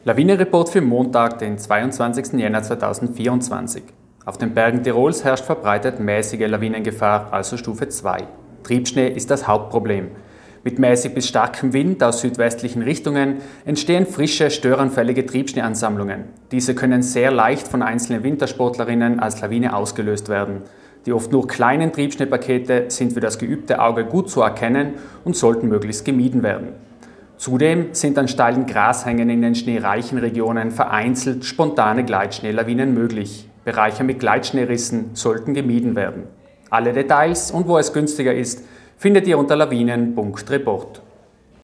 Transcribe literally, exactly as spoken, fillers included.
Lawinenreport für Montag, den zweiundzwanzigsten Jänner zweitausendvierundzwanzig. Auf den Bergen Tirols herrscht verbreitet mäßige Lawinengefahr, also Stufe zwei. Triebschnee ist das Hauptproblem. Mit mäßig bis starkem Wind aus südwestlichen Richtungen entstehen frische, störanfällige Triebschneeansammlungen. Diese können sehr leicht von einzelnen Wintersportlerinnen als Lawine ausgelöst werden. Die oft nur kleinen Triebschneepakete sind für das geübte Auge gut zu erkennen und sollten möglichst gemieden werden. Zudem sind an steilen Grashängen in den schneereichen Regionen vereinzelt spontane Gleitschneelawinen möglich. Bereiche mit Gleitschneerissen sollten gemieden werden. Alle Details und wo es günstiger ist, findet ihr unter lawinen punkt report.